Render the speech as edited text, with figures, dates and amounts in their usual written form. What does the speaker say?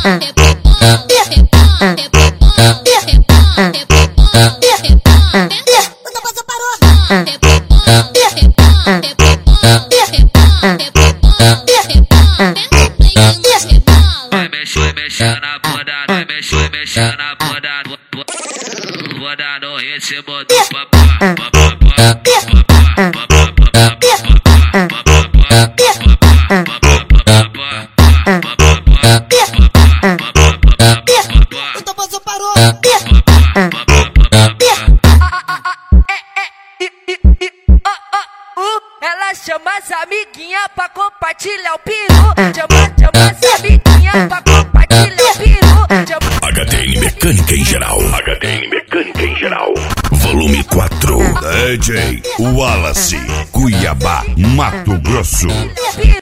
Vai mexer na bunda, vai mexer na bunda. Vou dar no ritmo do papá. Então você parou. Ela chama as amiguinhas pra compartilhar o peru. Chama as amiguinhas pra compartilhar o peru. HDN Mecânica em Geral. HDN Mecânica em Geral. Volume 4. DJ Wallace, Cuiabá, Mato Grosso.